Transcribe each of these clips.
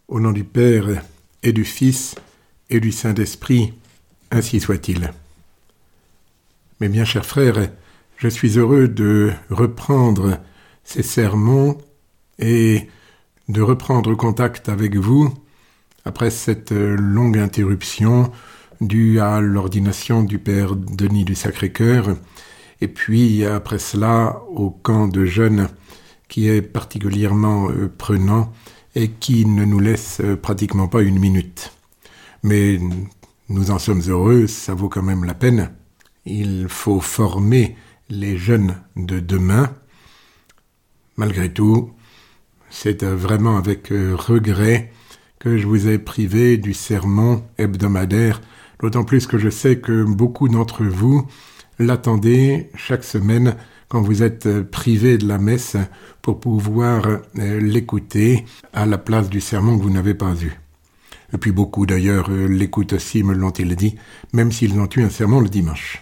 Au nom du Père et du Fils et du Saint-Esprit, ainsi soit-il. Mes bien chers frères, je suis heureux de reprendre ces sermons et de reprendre contact avec vous après cette longue interruption due à l'ordination du Père Denis du Sacré-Cœur et puis après cela au camp de jeunes qui est particulièrement prenant et qui ne nous laisse pratiquement pas une minute. Mais nous en sommes heureux, ça vaut quand même la peine. Il faut former les jeunes de demain. Malgré tout, c'est vraiment avec regret que je vous ai privé du sermon hebdomadaire, d'autant plus que je sais que beaucoup d'entre vous l'attendez chaque semaine quand vous êtes privés de la messe pour pouvoir l'écouter à la place du sermon que vous n'avez pas eu. Et puis beaucoup d'ailleurs l'écoutent aussi, me l'ont-ils dit, même s'ils ont eu un sermon le dimanche.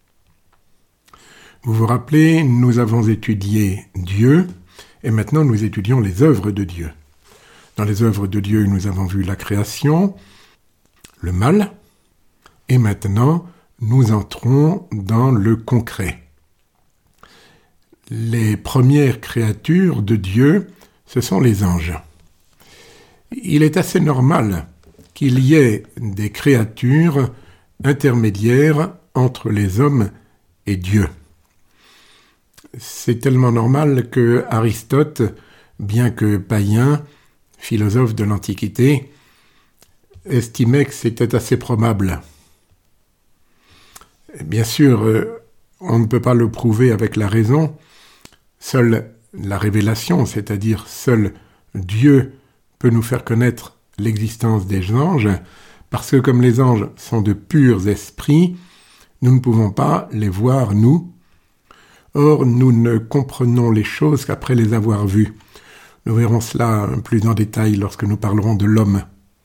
Vous vous rappelez, nous avons étudié Dieu et maintenant nous étudions les œuvres de Dieu. Dans les œuvres de Dieu, nous avons vu la création, le mal, et maintenant nous entrons dans le concret. Les premières créatures de Dieu, ce sont les anges. Il est assez normal qu'il y ait des créatures intermédiaires entre les hommes et Dieu. C'est tellement normal que Aristote, bien que païen, philosophe de l'Antiquité, estimait que c'était assez probable. Bien sûr, on ne peut pas le prouver avec la raison. Seule la révélation, c'est-à-dire seul Dieu peut nous faire connaître l'existence des anges, parce que comme les anges sont de purs esprits, nous ne pouvons pas les voir, nous. Or, nous ne comprenons les choses qu'après les avoir vues. Nous verrons cela plus en détail lorsque nous parlerons de l'homme.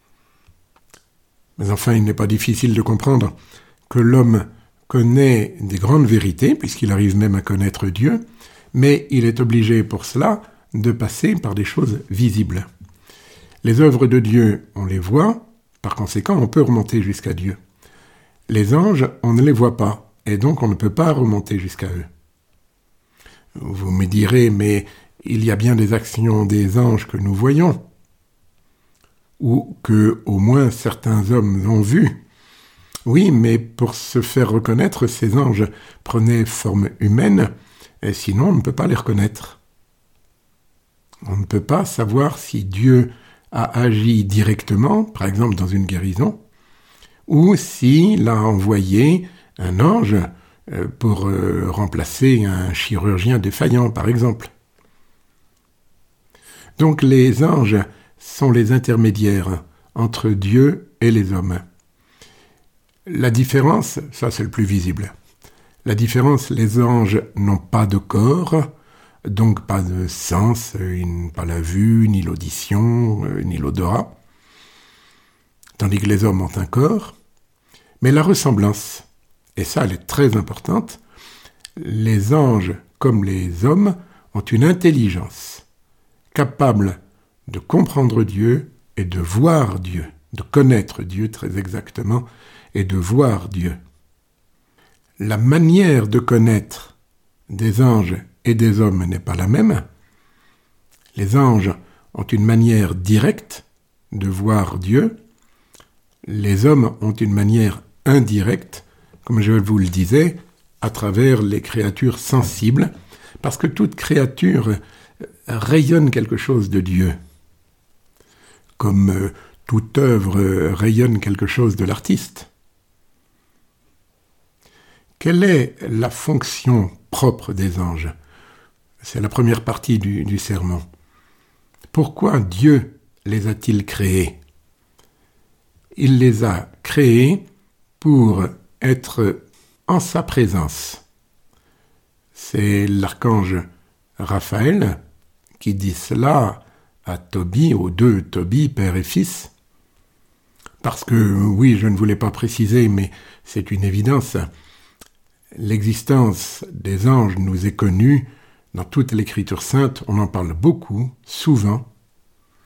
Mais enfin, il n'est pas difficile de comprendre que l'homme connaît des grandes vérités, puisqu'il arrive même à connaître Dieu, mais il est obligé pour cela de passer par des choses visibles. Les œuvres de Dieu, on les voit, par conséquent, on peut remonter jusqu'à Dieu. Les anges, on ne les voit pas, et donc on ne peut pas remonter jusqu'à eux. Vous me direz, mais il y a bien des actions des anges que nous voyons, ou que au moins certains hommes ont vues. Oui, mais pour se faire reconnaître, ces anges prenaient forme humaine, et sinon on ne peut pas les reconnaître. On ne peut pas savoir si Dieu a agi directement, par exemple dans une guérison, ou s'il a envoyé un ange pour remplacer un chirurgien défaillant, par exemple. Donc les anges sont les intermédiaires entre Dieu et les hommes. La différence, ça c'est le plus visible. La différence, les anges n'ont pas de corps, donc pas de sens, pas la vue, ni l'audition, ni l'odorat, tandis que les hommes ont un corps. Mais la ressemblance, et ça elle est très importante, les anges comme les hommes ont une intelligence capable de comprendre Dieu et de voir Dieu, de connaître Dieu très exactement et de voir Dieu. La manière de connaître des anges et des hommes n'est pas la même. Les anges ont une manière directe de voir Dieu. Les hommes ont une manière indirecte, comme je vous le disais, à travers les créatures sensibles, parce que toute créature rayonne quelque chose de Dieu, comme toute œuvre rayonne quelque chose de l'artiste. Quelle est la fonction propre des anges ? C'est la première partie du sermon. Pourquoi Dieu les a-t-il créés ? Il les a créés pour être en sa présence. C'est l'archange Raphaël qui dit cela à Tobie, aux deux Tobie, père et fils. Parce que, oui, je ne voulais pas préciser, mais c'est une évidence. L'existence des anges nous est connue dans toute l'Écriture sainte, on en parle beaucoup, souvent.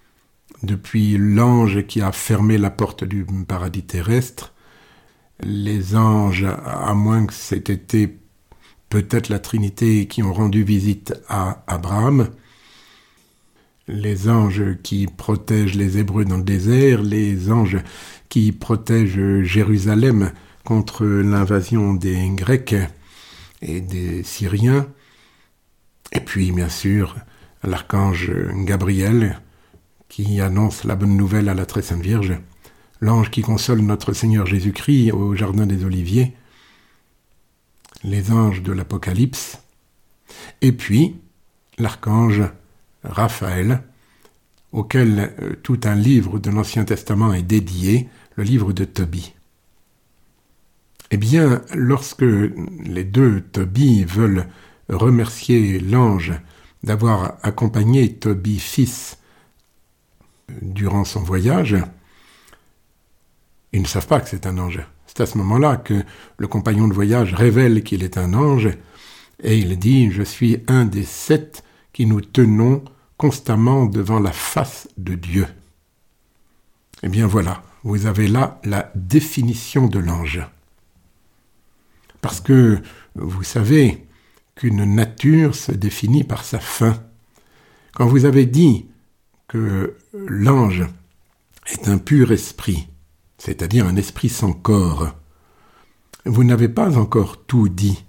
depuis l'ange qui a fermé la porte du paradis terrestre, les anges, à moins que c'ait été peut-être la Trinité qui ont rendu visite à Abraham, les anges qui protègent les Hébreux dans le désert, les anges qui protègent Jérusalem contre l'invasion des Grecs et des Syriens, et puis bien sûr l'archange Gabriel qui annonce la bonne nouvelle à la très sainte Vierge, l'ange qui console notre Seigneur Jésus-Christ au jardin des Oliviers, les anges de l'Apocalypse, et puis l'archange Raphaël, auquel tout un livre de l'Ancien Testament est dédié, le livre de Tobie. Eh bien, lorsque les deux Tobie veulent remercier l'ange d'avoir accompagné Tobie fils durant son voyage, ils ne savent pas que c'est un ange. C'est à ce moment-là que le compagnon de voyage révèle qu'il est un ange et il dit « Je suis un des 7 qui nous tenons constamment devant la face de Dieu. » Eh bien voilà, vous avez là la définition de l'ange. Parce que vous savez qu'une nature se définit par sa fin. Quand vous avez dit que l'ange est un pur esprit, c'est-à-dire un esprit sans corps, vous n'avez pas encore tout dit.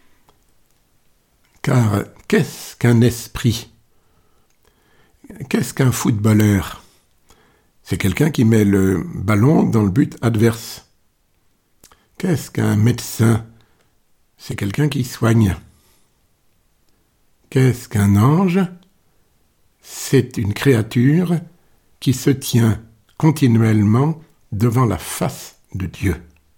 Car qu'est-ce qu'un esprit ? Qu'est-ce qu'un footballeur ? C'est quelqu'un qui met le ballon dans le but adverse. Qu'est-ce qu'un médecin ? C'est quelqu'un qui soigne. Qu'est-ce qu'un ange ? C'est une créature qui se tient continuellement devant la face de Dieu.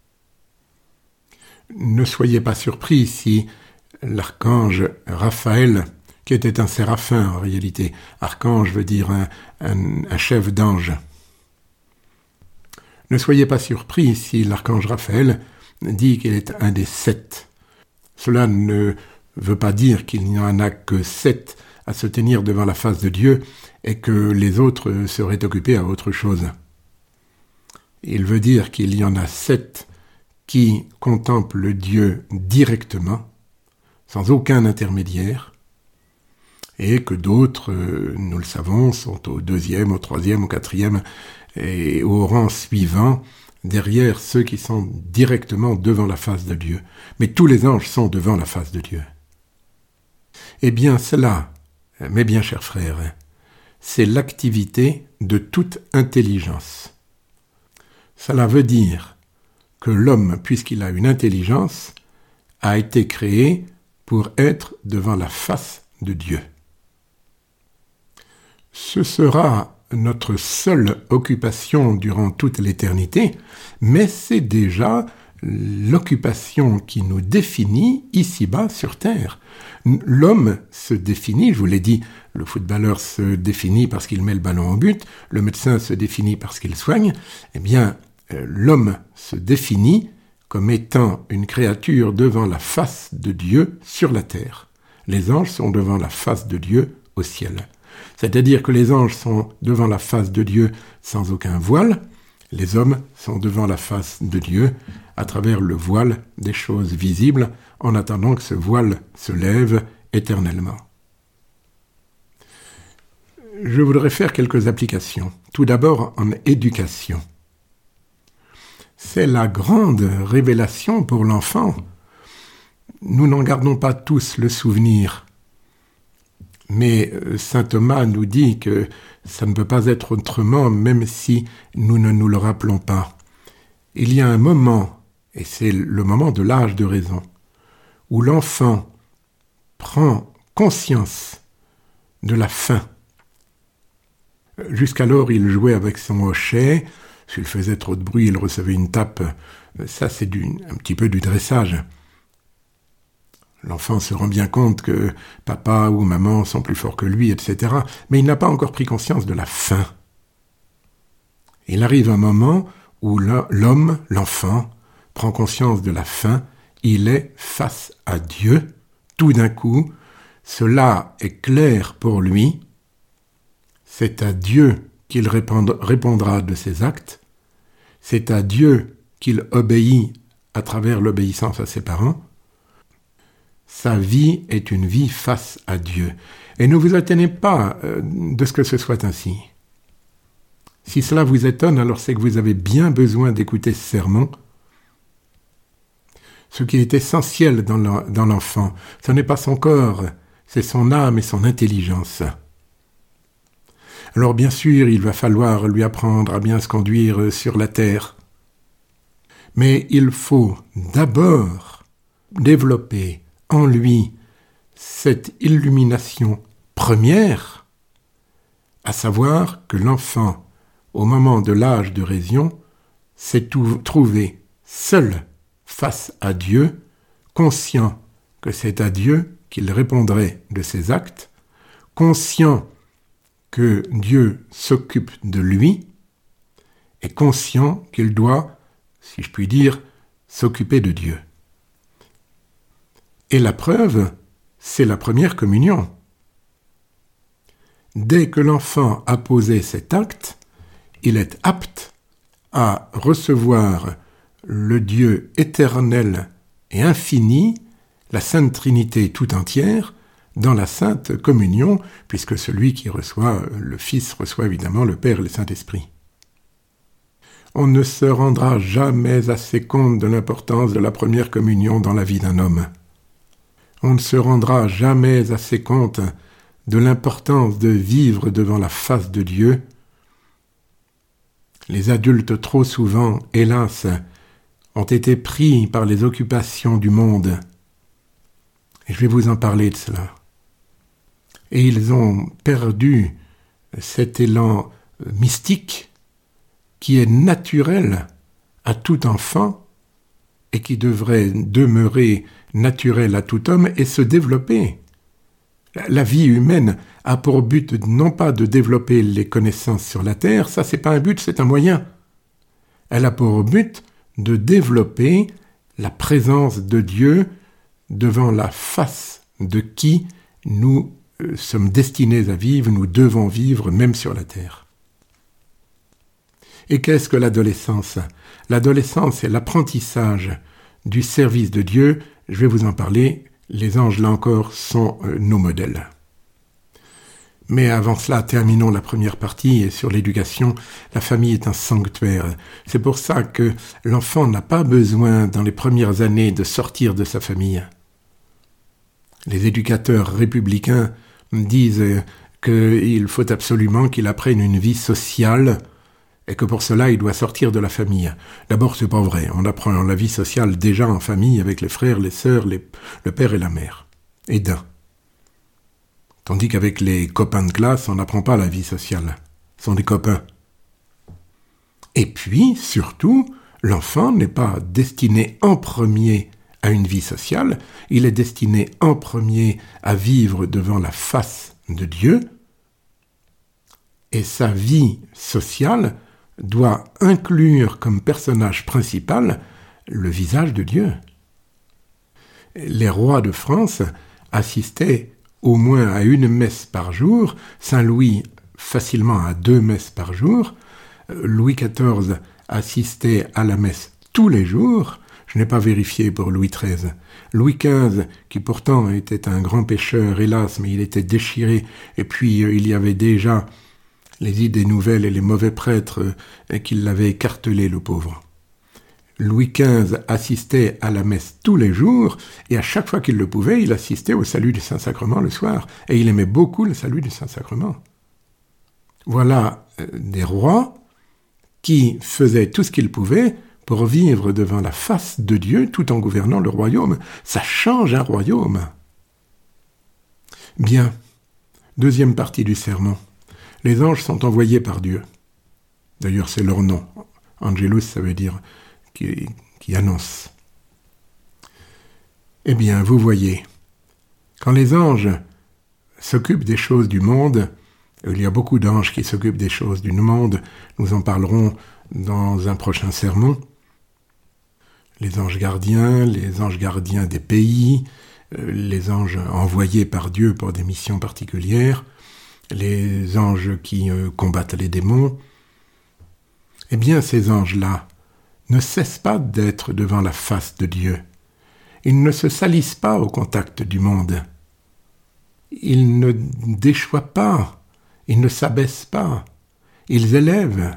Ne soyez pas surpris si l'archange Raphaël, qui était un séraphin en réalité, archange veut dire un chef d'ange. Ne soyez pas surpris si l'archange Raphaël dit qu'il est un des 7. Cela ne veut pas dire qu'il n'y en a que 7 à se tenir devant la face de Dieu et que les autres seraient occupés à autre chose. Il veut dire qu'il y en a 7 qui contemplent Dieu directement, sans aucun intermédiaire, et que d'autres, nous le savons, sont au 2e, au 3e, au 4e et au rang suivant, derrière ceux qui sont directement devant la face de Dieu. Mais tous les anges sont devant la face de Dieu. Eh bien cela, mes bien chers frères, c'est l'activité de toute intelligence. Cela veut dire que l'homme, puisqu'il a une intelligence, a été créé pour être devant la face de Dieu. Ce sera notre seule occupation durant toute l'éternité, mais c'est déjà l'occupation qui nous définit ici-bas sur Terre. L'homme se définit, je vous l'ai dit, le footballeur se définit parce qu'il met le ballon au but, le médecin se définit parce qu'il soigne, eh bien, l'homme se définit comme étant une créature devant la face de Dieu sur la terre. Les anges sont devant la face de Dieu au ciel. C'est-à-dire que les anges sont devant la face de Dieu sans aucun voile, les hommes sont devant la face de Dieu à travers le voile des choses visibles, en attendant que ce voile se lève éternellement. Je voudrais faire quelques applications. Tout d'abord en éducation. C'est la grande révélation pour l'enfant. Nous n'en gardons pas tous le souvenir. Mais saint Thomas nous dit que ça ne peut pas être autrement, même si nous ne nous le rappelons pas. Il y a un moment, et c'est le moment de l'âge de raison, où l'enfant prend conscience de la faim. Jusqu'alors, il jouait avec son hochet. S'il faisait trop de bruit, il recevait une tape. Ça, c'est un petit peu du dressage. L'enfant se rend bien compte que papa ou maman sont plus forts que lui, etc. Mais il n'a pas encore pris conscience de la faim. Il arrive un moment où l'homme, l'enfant, prend conscience de la faim. Il est face à Dieu. Tout d'un coup, cela est clair pour lui. C'est à Dieu qu'il répondra de ses actes, c'est à Dieu qu'il obéit à travers l'obéissance à ses parents. Sa vie est une vie face à Dieu. Et ne vous étonnez pas de ce que ce soit ainsi. Si cela vous étonne, alors c'est que vous avez bien besoin d'écouter ce sermon. Ce qui est essentiel dans l'enfant, ce n'est pas son corps, c'est son âme et son intelligence. Alors bien sûr, il va falloir lui apprendre à bien se conduire sur la terre. Mais il faut d'abord développer en lui cette illumination première, à savoir que l'enfant, au moment de l'âge de raison, s'est trouvé seul face à Dieu, conscient que c'est à Dieu qu'il répondrait de ses actes, conscient que Dieu s'occupe de lui, et conscient qu'il doit, si je puis dire, s'occuper de Dieu. Et la preuve, c'est la première communion. Dès que l'enfant a posé cet acte, il est apte à recevoir le Dieu éternel et infini, la Sainte Trinité tout entière, dans la Sainte Communion, puisque celui qui reçoit le Fils reçoit évidemment le Père et le Saint-Esprit. On ne se rendra jamais assez compte de l'importance de la première communion dans la vie d'un homme. On ne se rendra jamais assez compte de l'importance de vivre devant la face de Dieu. Les adultes trop souvent, hélas, ont été pris par les occupations du monde. Et je vais vous en parler de cela. Et ils ont perdu cet élan mystique qui est naturel à tout enfant et qui devrait demeurer naturel à tout homme et se développer. La vie humaine a pour but non pas de développer les connaissances sur la terre, ça c'est pas un but, c'est un moyen. Elle a pour but de développer la présence de Dieu devant la face de qui nous sommes destinés à vivre, nous devons vivre même sur la terre. Et qu'est-ce que l'adolescence ? L'adolescence, c'est l'apprentissage du service de Dieu. Je vais vous en parler. Les anges, là encore, sont nos modèles. Mais avant cela, terminons la première partie. Et sur l'éducation, la famille est un sanctuaire. C'est pour ça que l'enfant n'a pas besoin, dans les premières années, de sortir de sa famille. Les éducateurs républicains disent qu'il faut absolument qu'il apprenne une vie sociale et que pour cela, il doit sortir de la famille. D'abord, c'est pas vrai. On apprend la vie sociale déjà en famille avec les frères, les sœurs, le père et la mère. Et d'un. Tandis qu'avec les copains de classe, on n'apprend pas la vie sociale. Ce sont des copains. Et puis, surtout, l'enfant n'est pas destiné en premier à une vie sociale, il est destiné en premier à vivre devant la face de Dieu, et sa vie sociale doit inclure comme personnage principal le visage de Dieu. Les rois de France assistaient au moins à une messe par jour, Saint-Louis facilement à 2 messes par jour, Louis XIV assistait à la messe tous les jours, je n'ai pas vérifié pour Louis XIII. Louis XV, qui pourtant était un grand pécheur, hélas, mais il était déchiré, et puis il y avait déjà les idées nouvelles et les mauvais prêtres qui l'avaient écartelé, le pauvre. Louis XV assistait à la messe tous les jours, et à chaque fois qu'il le pouvait, il assistait au salut du Saint-Sacrement le soir, et il aimait beaucoup le salut du Saint-Sacrement. Voilà des rois qui faisaient tout ce qu'ils pouvaient pour vivre devant la face de Dieu tout en gouvernant le royaume. Ça change un royaume. Bien. Deuxième partie du sermon. Les anges sont envoyés par Dieu. D'ailleurs, c'est leur nom. Angelus, ça veut dire qui annonce. Eh bien, vous voyez, quand les anges s'occupent des choses du monde, il y a beaucoup d'anges qui s'occupent des choses du monde, nous en parlerons dans un prochain sermon. Les anges gardiens des pays, les anges envoyés par Dieu pour des missions particulières, les anges qui combattent les démons, eh bien ces anges-là ne cessent pas d'être devant la face de Dieu. Ils ne se salissent pas au contact du monde. Ils ne déchoient pas, ils ne s'abaissent pas, ils élèvent.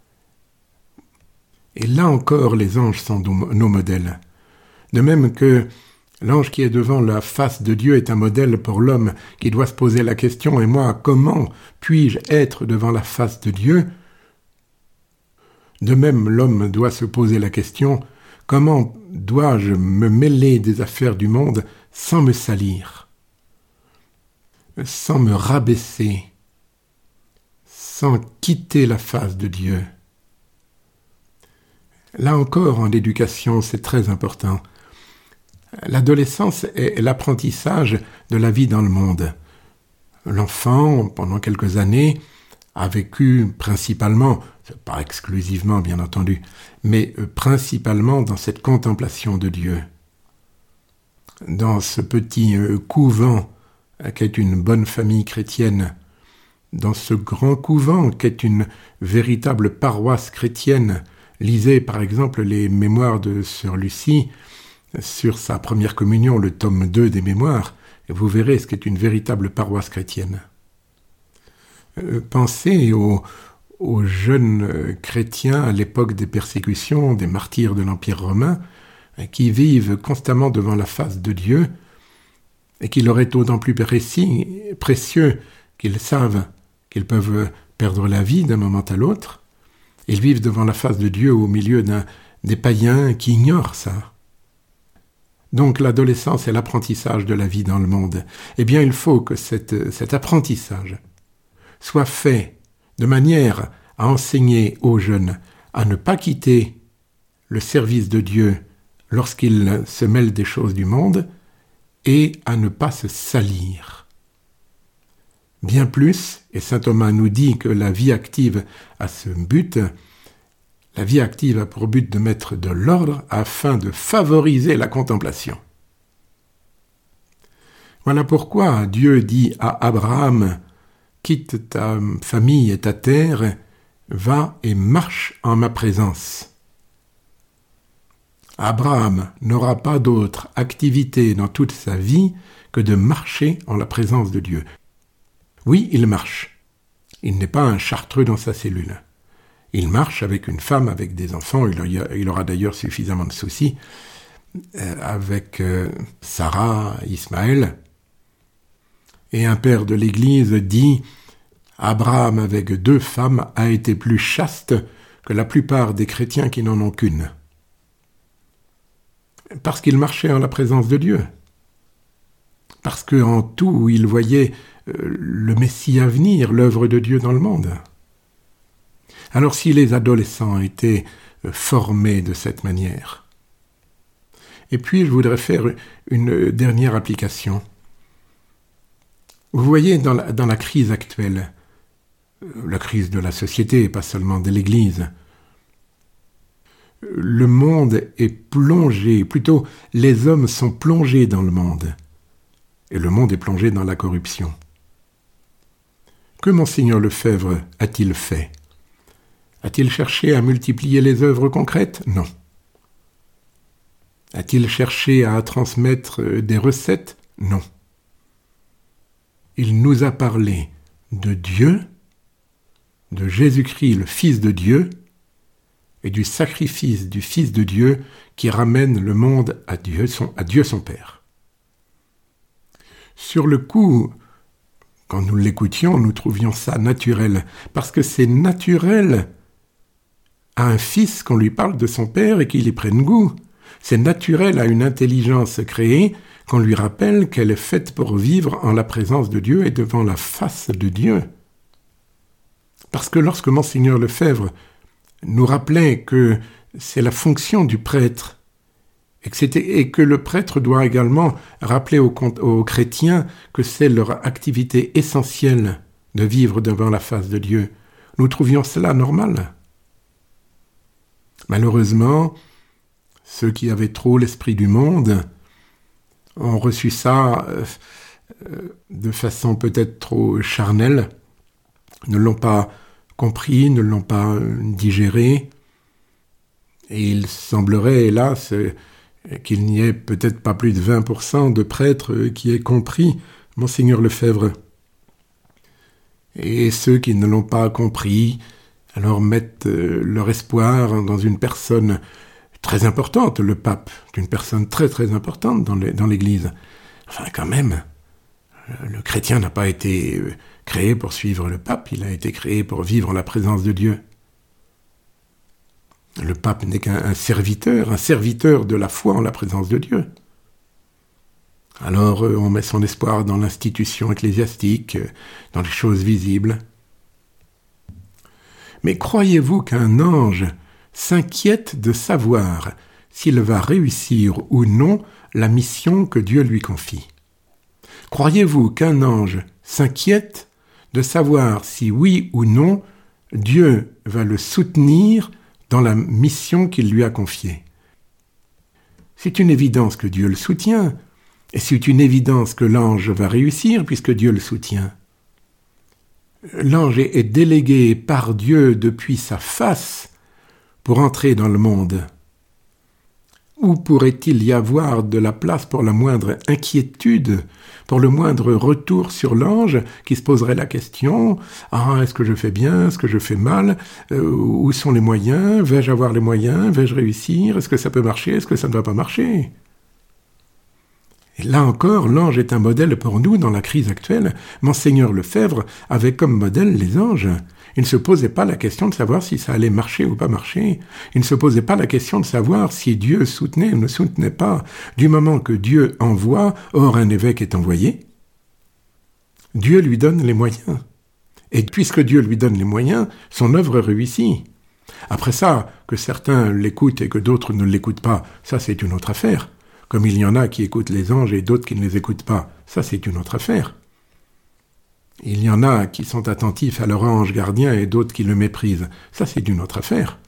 Et là encore, les anges sont nos modèles. De même que l'ange qui est devant la face de Dieu est un modèle pour l'homme qui doit se poser la question « Et moi, comment puis-je être devant la face de Dieu ?» De même, l'homme doit se poser la question « Comment dois-je me mêler des affaires du monde sans me salir, sans me rabaisser, sans quitter la face de Dieu ?» Là encore, en éducation, c'est très important. L'adolescence est l'apprentissage de la vie dans le monde. L'enfant, pendant quelques années, a vécu principalement, pas exclusivement bien entendu, mais principalement dans cette contemplation de Dieu. Dans ce petit couvent qu'est une bonne famille chrétienne, dans ce grand couvent qu'est une véritable paroisse chrétienne. Lisez par exemple les mémoires de Sœur Lucie sur sa première communion, le tome 2 des mémoires, et vous verrez ce qu'est une véritable paroisse chrétienne. Pensez aux jeunes chrétiens à l'époque des persécutions, des martyrs de l'Empire romain, qui vivent constamment devant la face de Dieu, et qu'il leur est d'autant plus précieux qu'ils savent qu'ils peuvent perdre la vie d'un moment à l'autre. Ils vivent devant la face de Dieu au milieu des païens qui ignorent ça. Donc l'adolescence est l'apprentissage de la vie dans le monde. Eh bien, il faut que cet apprentissage soit fait de manière à enseigner aux jeunes à ne pas quitter le service de Dieu lorsqu'ils se mêlent des choses du monde et à ne pas se salir. Bien plus, et saint Thomas nous dit que la vie active a ce but, la vie active a pour but de mettre de l'ordre afin de favoriser la contemplation. Voilà pourquoi Dieu dit à Abraham « Quitte ta famille et ta terre, va et marche en ma présence. » Abraham n'aura pas d'autre activité dans toute sa vie que de marcher en la présence de Dieu. Oui, il marche. Il n'est pas un chartreux dans sa cellule. Il marche avec une femme, avec des enfants. Il aura d'ailleurs suffisamment de soucis avec Sarah, Ismaël. Et un père de l'Église dit « Abraham avec 2 femmes a été plus chaste que la plupart des chrétiens qui n'en ont qu'une. » Parce qu'il marchait en la présence de Dieu. Parce qu'en tout, il voyait le Messie à venir, l'œuvre de Dieu dans le monde. Alors si les adolescents étaient formés de cette manière. Et puis je voudrais faire une dernière application. Vous voyez, dans la crise actuelle, la crise de la société et pas seulement de l'Église, le monde est plongé, plutôt les hommes sont plongés dans le monde, et le monde est plongé dans la corruption. Que Monseigneur Lefebvre a-t-il fait? A-t-il cherché à multiplier les œuvres concrètes? Non. A-t-il cherché à transmettre des recettes? Non. Il nous a parlé de Dieu, de Jésus-Christ, le Fils de Dieu, et du sacrifice du Fils de Dieu qui ramène le monde à Dieu son Père. Sur le coup, quand nous l'écoutions, nous trouvions ça naturel, parce que c'est naturel à un fils qu'on lui parle de son Père et qu'il y prenne goût. C'est naturel à une intelligence créée qu'on lui rappelle qu'elle est faite pour vivre en la présence de Dieu et devant la face de Dieu. Parce que lorsque Monseigneur Lefebvre nous rappelait que c'est la fonction du prêtre, et que le prêtre doit également rappeler aux chrétiens que c'est leur activité essentielle de vivre devant la face de Dieu, nous trouvions cela normal. Malheureusement, ceux qui avaient trop l'esprit du monde ont reçu ça de façon peut-être trop charnelle, ne l'ont pas compris, ne l'ont pas digéré. Et il semblerait, hélas, qu'il n'y ait peut-être pas plus de 20% de prêtres qui aient compris Monseigneur Lefebvre. Et ceux qui ne l'ont pas compris, alors mettent leur espoir dans une personne très importante, le pape, une personne très très importante dans l'Église. Enfin, quand même, le chrétien n'a pas été créé pour suivre le pape, il a été créé pour vivre en la présence de Dieu. Le pape n'est qu'un serviteur de la foi en la présence de Dieu. Alors on met son espoir dans l'institution ecclésiastique, dans les choses visibles. Mais croyez-vous qu'un ange s'inquiète de savoir s'il va réussir ou non la mission que Dieu lui confie? Croyez-vous qu'un ange s'inquiète de savoir si oui ou non Dieu va le soutenir dans la mission qu'il lui a confiée? C'est une évidence que Dieu le soutient, et c'est une évidence que l'ange va réussir puisque Dieu le soutient. L'ange est délégué par Dieu depuis sa face pour entrer dans le monde. Où pourrait-il y avoir de la place pour la moindre inquiétude, pour le moindre retour sur l'ange qui se poserait la question « Ah, est-ce que je fais bien? Est-ce que je fais mal? Où sont les moyens? Vais-je avoir les moyens? Vais-je réussir? Est-ce que ça peut marcher? Est-ce que ça ne va pas marcher ?» Et là encore, l'ange est un modèle pour nous dans la crise actuelle. Monseigneur Lefebvre avait comme modèle les anges. Il ne se posait pas la question de savoir si ça allait marcher ou pas marcher. Il ne se posait pas la question de savoir si Dieu soutenait ou ne soutenait pas. Du moment que Dieu envoie, or un évêque est envoyé, Dieu lui donne les moyens. Et puisque Dieu lui donne les moyens, son œuvre réussit. Après ça, que certains l'écoutent et que d'autres ne l'écoutent pas, ça c'est une autre affaire. Comme il y en a qui écoutent les anges et d'autres qui ne les écoutent pas, ça c'est une autre affaire. Il y en a qui sont attentifs à leur ange gardien et d'autres qui le méprisent, ça c'est une autre affaire.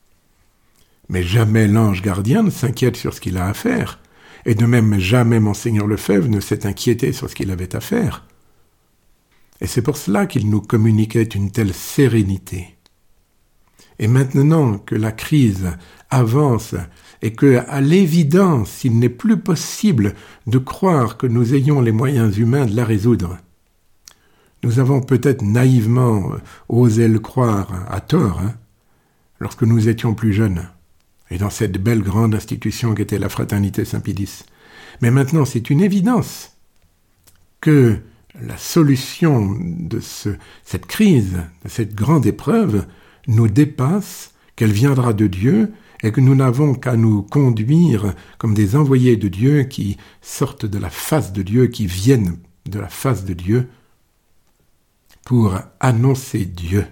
Mais jamais l'ange gardien ne s'inquiète sur ce qu'il a à faire, et de même jamais Monseigneur Lefebvre ne s'est inquiété sur ce qu'il avait à faire. Et c'est pour cela qu'il nous communiquait une telle sérénité. Et maintenant que la crise avance et que, à l'évidence, il n'est plus possible de croire que nous ayons les moyens humains de la résoudre, nous avons peut-être naïvement osé le croire à tort, lorsque nous étions plus jeunes, et dans cette belle grande institution qu'était la Fraternité Saint-Pédis. Mais maintenant, c'est une évidence que la solution de cette crise, de cette grande épreuve, nous dépasse, qu'elle viendra de Dieu, et que nous n'avons qu'à nous conduire comme des envoyés de Dieu qui sortent de la face de Dieu, qui viennent de la face de Dieu, pour annoncer Dieu.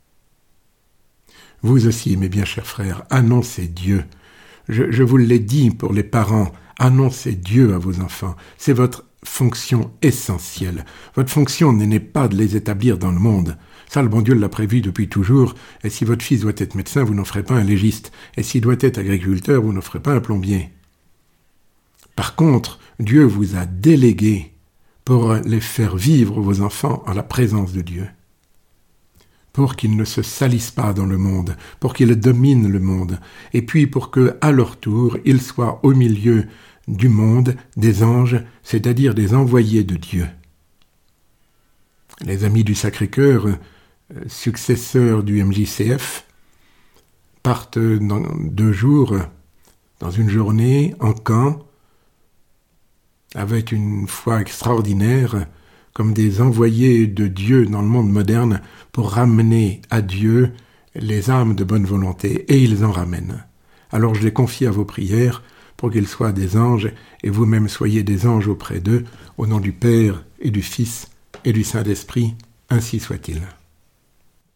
Vous aussi, mes bien chers frères, annoncez Dieu. Je vous l'ai dit pour les parents, annoncez Dieu à vos enfants. C'est votre fonction essentielle. Votre fonction n'est pas de les établir dans le monde. Ça, le bon Dieu l'a prévu depuis toujours. Et si votre fils doit être médecin, vous n'en ferez pas un légiste. Et s'il doit être agriculteur, vous n'en ferez pas un plombier. Par contre, Dieu vous a délégué pour les faire vivre, vos enfants, en la présence de Dieu. Pour qu'ils ne se salissent pas dans le monde, pour qu'ils dominent le monde, et puis pour que, à leur tour, ils soient au milieu du monde des anges, c'est-à-dire des envoyés de Dieu. Les Amis du Sacré-Cœur, successeurs du MJCF, partent dans 2 jours, dans une journée, en camp, avec une foi extraordinaire, comme des envoyés de Dieu dans le monde moderne pour ramener à Dieu les âmes de bonne volonté, et ils en ramènent. Alors je les confie à vos prières pour qu'ils soient des anges, et vous-même soyez des anges auprès d'eux, au nom du Père et du Fils et du Saint-Esprit, ainsi soit-il.